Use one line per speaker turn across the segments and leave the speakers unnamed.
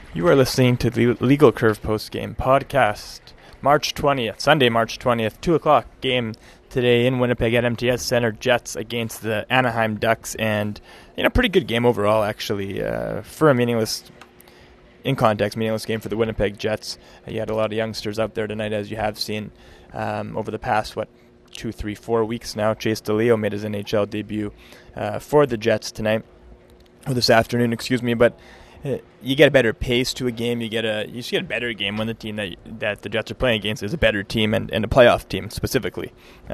You are listening to the Legal Curve postgame podcast, March 20th, Sunday, March 20th, 2 o'clock game today in Winnipeg at MTS Center. Jets against the Anaheim Ducks, and pretty good game overall, actually, for a meaningless game for the Winnipeg Jets. You had a lot of youngsters out there tonight, as you have seen over the past, 2, 3, 4 weeks now. Chase DeLeo made his NHL debut for the Jets tonight, or this afternoon, but you get a better pace to a game. You get a better game when the team that the Jets are playing against is a better team and a playoff team specifically.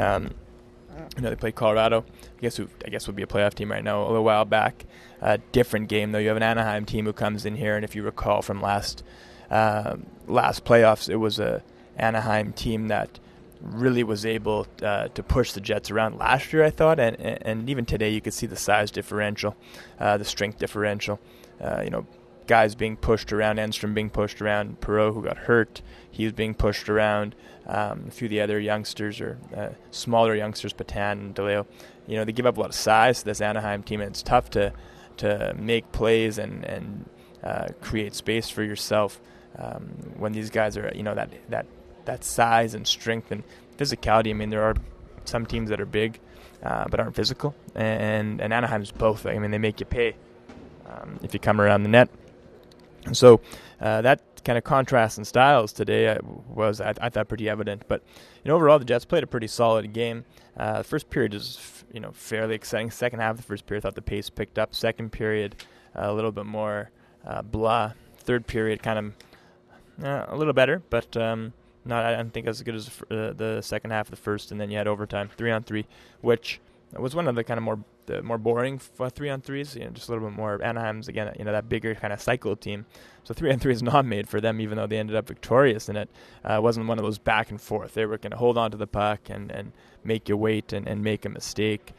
They played Colorado. I guess would be a playoff team right now. A little while back, different game though. You have an Anaheim team who comes in here, and if you recall from last playoffs, it was a Anaheim team that really was able to push the Jets around last year, I thought, and even today you could see the size differential, the strength differential. Guys being pushed around, Enstrom being pushed around, Perreault, who got hurt, he was being pushed around. A few of the other youngsters, or smaller youngsters, Patan and DeLeo, they give up a lot of size to this Anaheim team, and it's tough to make plays and create space for yourself when these guys are, that size and strength and physicality. I mean, there are some teams that are big but aren't physical, and Anaheim's both. I mean, they make you pay if you come around the net. And so that kind of contrast in styles today was, I thought, pretty evident. But overall, the Jets played a pretty solid game. The first period is fairly exciting. Second half of the first period, I thought the pace picked up. Second period, a little bit more blah. Third period, kind of a little better, but not, I don't think, as good as the second half of the first. And then you had overtime, 3-on-3, which was one of the kind of more boring 3-on-3s, just a little bit more. Anaheim's, again, that bigger kind of cycle team. So 3-on-3 is not made for them, even though they ended up victorious in it. It wasn't one of those back and forth. They were going to hold on to the puck and make you wait and make a mistake.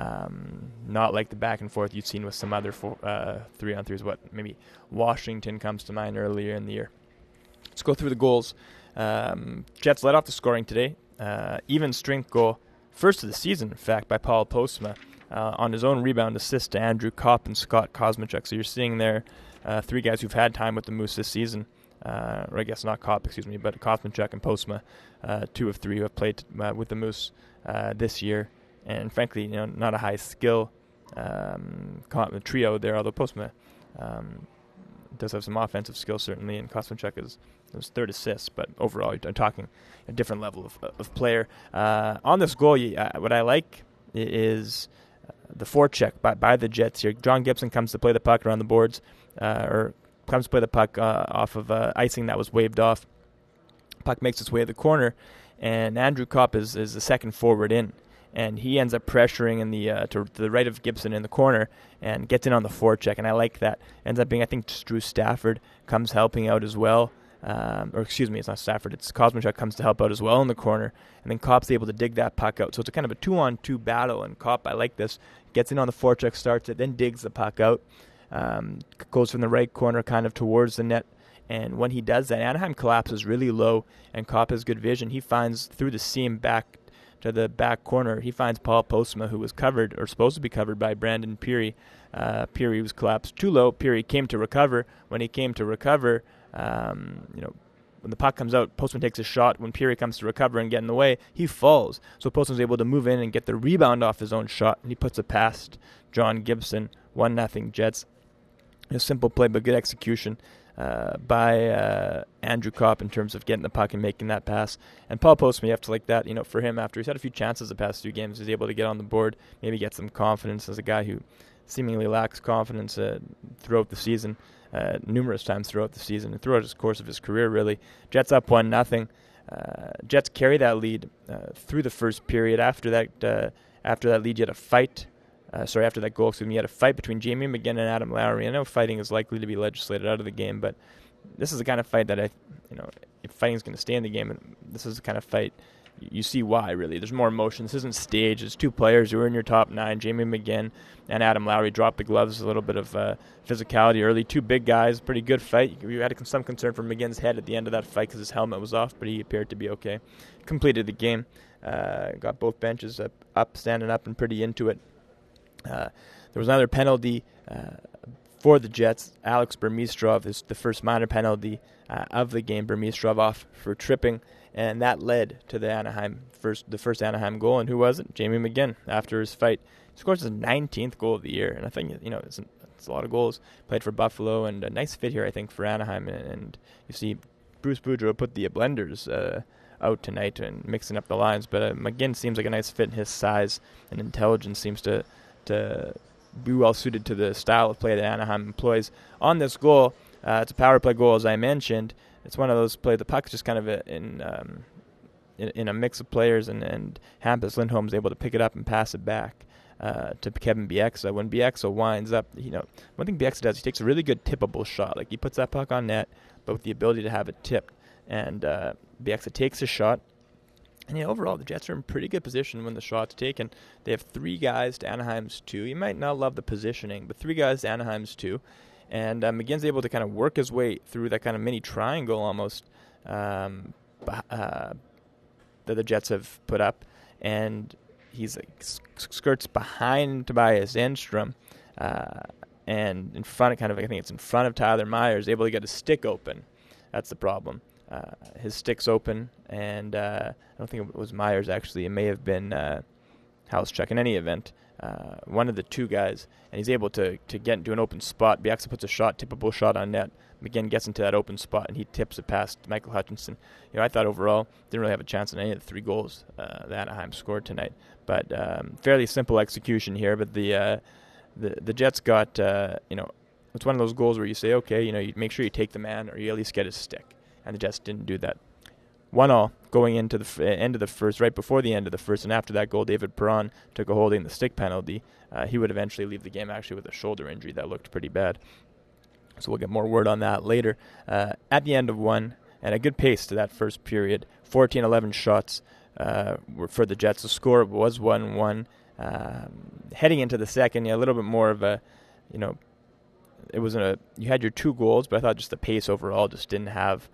Not like the back and forth you've seen with some other 3-on-3s. Maybe Washington comes to mind earlier in the year. Let's go through the goals. Jets led off the scoring today. Even strength goal, first of the season, in fact, by Paul Postma. On his own rebound assist to Andrew Kopp and Scott Kosmachuk. So you're seeing there three guys who've had time with the Moose this season. Or I guess not Kopp, but Kosmachuk and Postma, 2 of 3 who have played with the Moose this year. And frankly, not a high skill trio there, although Postma does have some offensive skill, certainly, and Kosmachuk is his third assist. But overall, you're talking a different level of player. On this goal, what I like is the forecheck by the Jets here. John Gibson comes to play the puck around the boards, or comes to play the puck off of icing that was waved off. Puck makes its way to the corner, and Andrew Kopp is the second forward in, and he ends up pressuring in the to the right of Gibson in the corner and gets in on the forecheck, and I like that. Ends up being, I think, Drew Stafford comes helping out as well. It's not Stafford, it's Kosmachuk comes to help out as well in the corner, and then Kopp's able to dig that puck out. So it's a kind of a 2-on-2 battle, and Kopp, I like this, gets in on the forecheck, starts it, then digs the puck out, goes from the right corner kind of towards the net, and when he does that, Anaheim collapses really low, and Kopp has good vision. He finds through the seam back to the back corner, he finds Paul Postma, who was covered, or supposed to be covered, by Brandon Pirri. Pirri was collapsed too low. Pirri came to recover. When he came to recover, when the puck comes out, Postman takes a shot. When Pirri comes to recover and get in the way, he falls. So Postman's able to move in and get the rebound off his own shot, and he puts it past John Gibson. 1-0 Jets. A simple play, but good execution by Andrew Kopp in terms of getting the puck and making that pass. And Paul Postman, you have to like that. For him, after he's had a few chances the past 2 games, he's able to get on the board, maybe get some confidence as a guy who seemingly lacks confidence throughout the season. Numerous times throughout the season and throughout the course of his career, really. Jets up 1-0. Jets carry that lead through the first period. After that lead, you had a fight. After that goal, you had a fight between Jamie McGinn and Adam Lowry. I know fighting is likely to be legislated out of the game, but this is the kind of fight that if fighting is going to stay in the game, this is the kind of fight you see why, really. There's more emotion. This isn't staged. It's 2 players who are in your top 9. Jamie McGinn and Adam Lowry dropped the gloves. A little bit of physicality early. 2 big guys. Pretty good fight. You had some concern for McGinn's head at the end of that fight because his helmet was off, but he appeared to be okay. Completed the game. Got both benches standing up and pretty into it. There was another penalty for the Jets. Alex Burmistrov is the first minor penalty of the game. Burmistrov off for tripping, and that led to the first Anaheim goal. And who was it? Jamie McGinn. After his fight, he scores his 19th goal of the year, and I think it's a lot of goals. Played for Buffalo, and a nice fit here, I think, for Anaheim. And you see, Bruce Boudreau put the Blenders out tonight and mixing up the lines, but McGinn seems like a nice fit. His size and intelligence seems to be well suited to the style of play that Anaheim employs. On this goal, it's a power play goal, as I mentioned. It's one of those plays. The puck's just kind of in a mix of players, and Hampus Lindholm's able to pick it up and pass it back to Kevin Bieksa. When Bieksa winds up, one thing Bieksa does, he takes a really good tippable shot. Like, he puts that puck on net, but with the ability to have it tipped. And Bieksa takes a shot. And overall, the Jets are in pretty good position when the shot's taken. They have 3 guys to Anaheim's 2. You might not love the positioning, but 3 guys to Anaheim's 2. And McGinn's able to kind of work his way through that kind of mini triangle almost that the Jets have put up. And he's skirts behind Tobias Enstrom and in front of, I think it's in front of Tyler Myers, able to get his stick open. That's the problem. His stick's open, and I don't think it was Myers, actually. It may have been Housechuck. In any event, one of the 2 guys, and he's able to get into an open spot. Bieksa puts a tippable shot on net. McGinn gets into that open spot, and he tips it past Michael Hutchinson. I thought overall didn't really have a chance in any of the 3 goals that Anaheim scored tonight. But fairly simple execution here. But the Jets got, it's one of those goals where you say, okay, you make sure you take the man, or you at least get his stick. And the Jets didn't do that. 1-1 going into the end of the first, right before the end of the first, and after that goal, David Perron took a holding the stick penalty. He would eventually leave the game, actually, with a shoulder injury that looked pretty bad. So we'll get more word on that later. At the end of 1, and a good pace to that first period, 14-11 shots were for the Jets. The score was 1-1. Heading into the second, a little bit more of a, it wasn't you had your 2 goals, but I thought just the pace overall just didn't have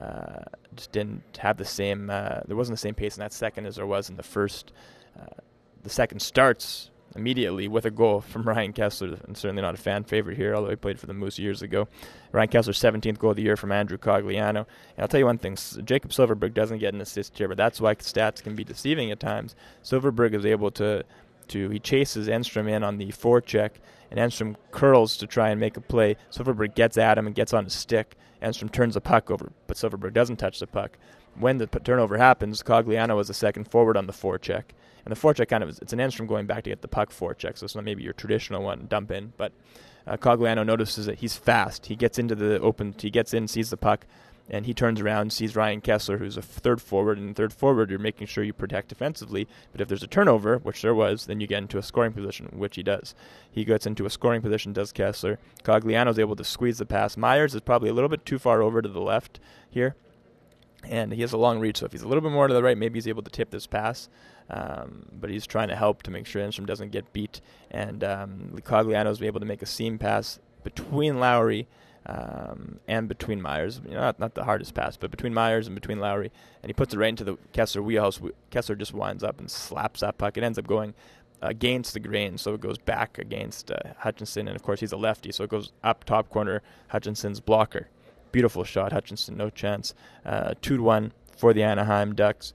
the same. There wasn't the same pace in that second as there was in the first. The second starts immediately with a goal from Ryan Kessler, and certainly not a fan favorite here, although he played for the Moose years ago. Ryan Kessler's 17th goal of the year from Andrew Cogliano. And I'll tell you one thing, Jacob Silfverberg doesn't get an assist here, but that's why stats can be deceiving at times. Silfverberg is able to he chases Enstrom in on the forecheck, and Enstrom curls to try and make a play. Silfverberg gets at him and gets on his stick. Enstrom turns the puck over, but Silfverberg doesn't touch the puck. When the turnover happens, Cogliano is the second forward on the forecheck. And the forecheck it's an Enstrom going back to get the puck forecheck, so it's not maybe your traditional one, dump in. But Cogliano notices that he's fast. He gets into the open, he gets in, sees the puck, and he turns around, sees Ryan Kessler, who's a third forward. And third forward, you're making sure you protect defensively. But if there's a turnover, which there was, then you get into a scoring position, which he does. He gets into a scoring position, does Kessler. Cogliano's able to squeeze the pass. Myers is probably a little bit too far over to the left here, and he has a long reach. So if he's a little bit more to the right, maybe he's able to tip this pass. But he's trying to help to make sure Enstrom doesn't get beat. And Cogliano's able to make a seam pass between Lowry and between Myers, not the hardest pass, but between Myers and between Lowry, and he puts it right into the Kessler wheelhouse. Kessler just winds up and slaps that puck. It ends up going against the grain, so it goes back against Hutchinson, and of course he's a lefty, so it goes up top corner, Hutchinson's blocker. Beautiful shot, Hutchinson, no chance. 2-1 for the Anaheim Ducks.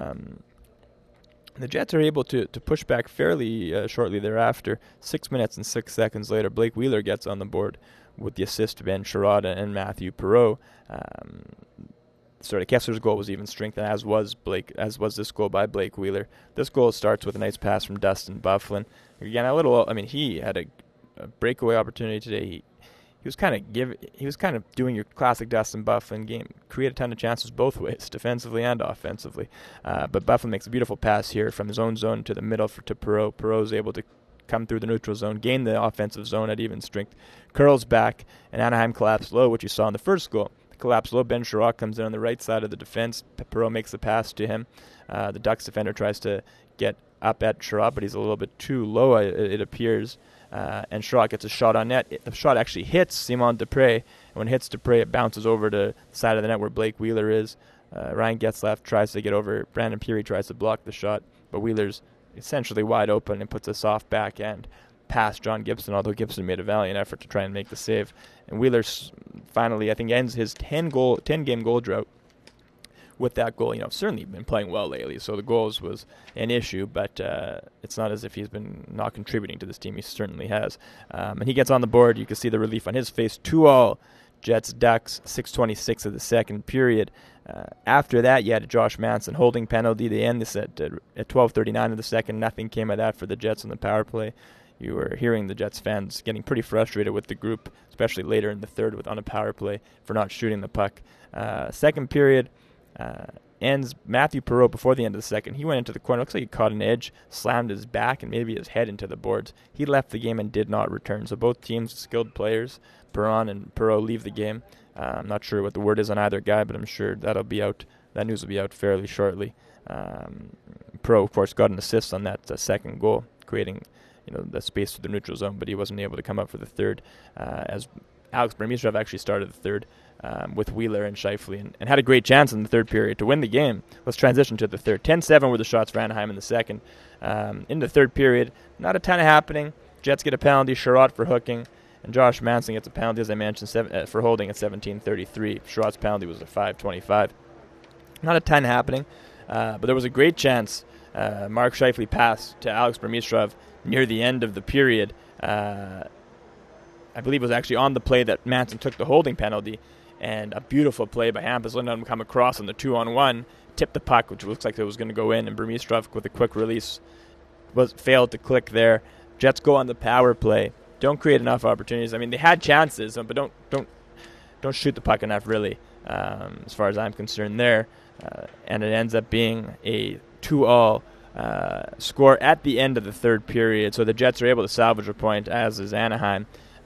The Jets are able to push back fairly shortly thereafter. 6 minutes and 6 seconds later, Blake Wheeler gets on the board with the assist to Ben Sherrod and Matthew Perreault. Kessler's goal was even strengthened, as was this goal by Blake Wheeler. This goal starts with a nice pass from Dustin Byfuglien. Again, he had a breakaway opportunity today. He was kind of doing your classic Dustin Byfuglien game, create a ton of chances both ways, defensively and offensively. But Byfuglien makes a beautiful pass here from his own zone to the middle to Perreault. Perreault is able to come through the neutral zone, gain the offensive zone at even strength, curls back, and Anaheim collapsed low, which you saw in the first goal. Collapsed low, Ben Sherrod comes in on the right side of the defense. Perreault makes the pass to him. The Ducks defender tries to get up at Sherrod, but he's a little bit too low, it appears. And Sherrod gets a shot on net. The shot actually hits Simon Dupré, and when it hits Dupré, it bounces over to the side of the net where Blake Wheeler is. Ryan Getzlaf tries to get over. Brandon Peary tries to block the shot, but Wheeler's essentially wide open and puts a soft backhand past John Gibson, although Gibson made a valiant effort to try and make the save. And Wheeler finally, I think, ends his 10-game goal drought with that goal. Certainly been playing well lately, so the goals was an issue, but it's not as if he's been not contributing to this team. He certainly has. And he gets on the board. You can see the relief on his face. 2-2 Jets Ducks, 6:26 of the second period. After that, you had a Josh Manson holding penalty. They end this at 12:39 of the second. Nothing came of that for the Jets on the power play. You were hearing the Jets fans getting pretty frustrated with the group, especially later in the third on a power play for not shooting the puck. Second period ends Matthew Perreault before the end of the second. He went into the corner. Looks like he caught an edge, slammed his back and maybe his head into the boards. He left the game and did not return. So both teams, skilled players, Perron and Perreault, leave the game. I'm not sure what the word is on either guy, but I'm sure that'll be out. That news will be out fairly shortly. Perreault, of course, got an assist on that second goal, creating the space for the neutral zone, but he wasn't able to come up for the third, as Alex Burmistrov actually started the third with Wheeler and Scheifele and had a great chance in the third period to win the game. Let's transition to the third. 10-7 were the shots for Anaheim in the second. In the third period, not a ton of happening. Jets get a penalty, Sherratt for hooking, and Josh Manson gets a penalty, as I mentioned, for holding at 17:33. Sherratt's penalty was at 5:25. Not a ton happening, but there was a great chance. Mark Scheifele passed to Alex Burmistrov near the end of the period. I believe it was actually on the play that Manson took the holding penalty, and a beautiful play by Hampus Lindholm come across on the 2-on-1, tipped the puck, which looks like it was going to go in, and Burmistrov with a quick release failed to click there. Jets go on the power play. Don't create enough opportunities. I mean, they had chances, but don't shoot the puck enough, really, as far as I'm concerned there. And it ends up being a 2-2 score at the end of the third period. So the Jets are able to salvage a point, as is Anaheim.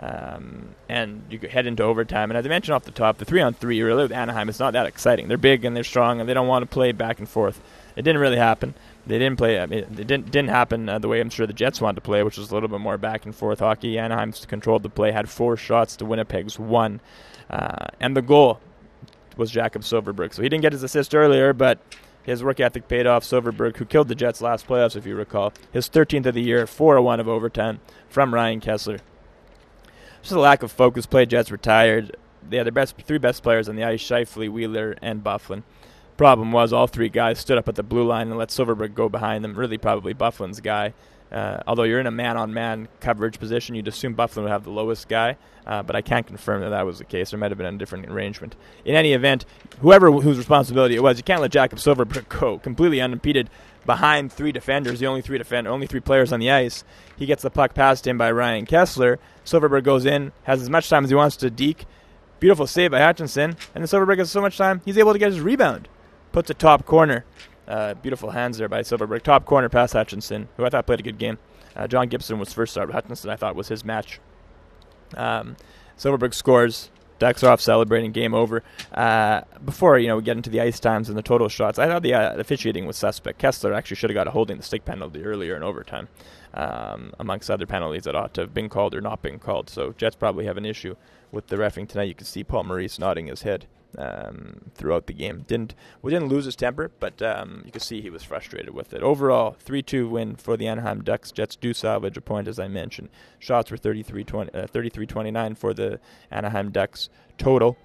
And you could head into overtime. And as I mentioned off the top, the 3-on-3 really with Anaheim is not that exciting. They're big and they're strong and they don't want to play back and forth. It didn't really happen. They didn't play. I mean, it didn't happen the way I'm sure the Jets wanted to play, which was a little bit more back and forth hockey. Anaheim controlled the play, had 4 shots to Winnipeg's 1, and the goal was Jakob Silfverberg. So he didn't get his assist earlier, but his work ethic paid off. Silfverberg, who killed the Jets last playoffs, if you recall, his 13th of the year, 4-1 of overtime from Ryan Kesler. Just a lack of focus play. Jets retired. They had their 3 best players on the ice: Scheifele, Wheeler, and Byfuglien. Problem was all 3 guys stood up at the blue line and let Silfverberg go behind them. Really, probably Byfuglien's guy. Although you're in a man-on-man coverage position, you'd assume Byfuglien would have the lowest guy, but I can't confirm that was the case. There might have been a different arrangement. In any event, whose responsibility it was, you can't let Jakob Silfverberg go completely unimpeded behind 3 defenders, the only 3 players on the ice. He gets the puck passed him by Ryan Kesler. Silfverberg goes in, has as much time as he wants to deke. Beautiful save by Hutchinson, and then Silfverberg has so much time, he's able to get his rebound. Puts a top corner. Beautiful hands there by Silfverberg. Top corner past Hutchinson, who I thought played a good game. John Gibson was first start, but Hutchinson I thought was his match. Silfverberg scores. Ducks are off celebrating. Game over. Before we get into the ice times and the total shots, I thought the officiating was suspect. Kesler actually should have got a holding the stick penalty earlier in overtime, amongst other penalties that ought to have been called or not been called. So Jets probably have an issue with the reffing tonight. You can see Paul Maurice nodding his head throughout the game. We didn't lose his temper, but you could see he was frustrated with it. Overall, 3-2 win for the Anaheim Ducks. Jets do salvage a point, as I mentioned. Shots were 33-29 for the Anaheim Ducks total.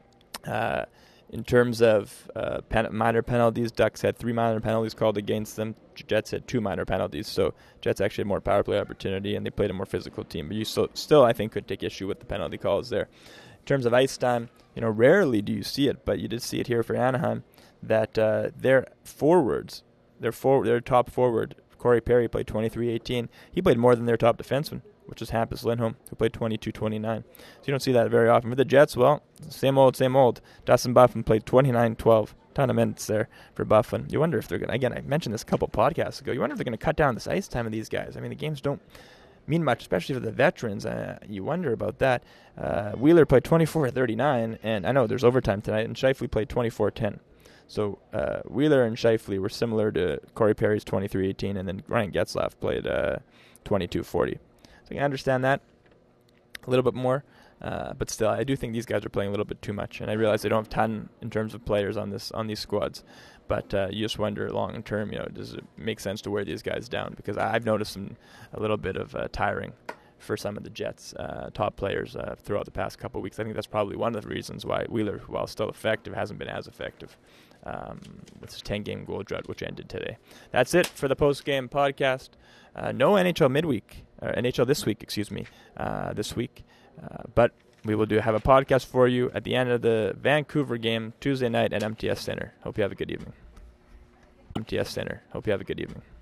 In terms of minor penalties, Ducks had 3 minor penalties called against them. Jets had 2 minor penalties, so Jets actually had more power play opportunity, and they played a more physical team. But you still, I think, could take issue with the penalty calls there. In terms of ice time, rarely do you see it, but you did see it here for Anaheim, that their forwards, their top forward, Corey Perry, played 23-18. He played more than their top defenseman, which is Hampus Lindholm, who played 22-29. So you don't see that very often. For the Jets, well, same old. Dustin Byfuglien played 29-12. Ton of minutes there for Byfuglien. You wonder if they're going to, again, I mentioned this a couple podcasts ago, you wonder if they're going to cut down this ice time of these guys. I mean, the games don't mean much, especially for the veterans. You wonder about that. Wheeler played 24-39, and I know there's overtime tonight, and Scheifele played 24-10. So Wheeler and Scheifele were similar to Corey Perry's 23-18, and then Ryan Getzlaf played 22-40. So you can understand that a little bit more. But still, I do think these guys are playing a little bit too much, and I realize they don't have a ton in terms of players on these squads. But you just wonder long term, does it make sense to wear these guys down? Because I've noticed a little bit of tiring for some of the Jets' top players throughout the past couple of weeks. I think that's probably one of the reasons why Wheeler, while still effective, hasn't been as effective with his 10-game goal drought, which ended today. That's it for the post-game podcast. No NHL midweek, or NHL this week, this week. But we will have a podcast for you at the end of the Vancouver game Tuesday night at MTS Center. Hope you have a good evening.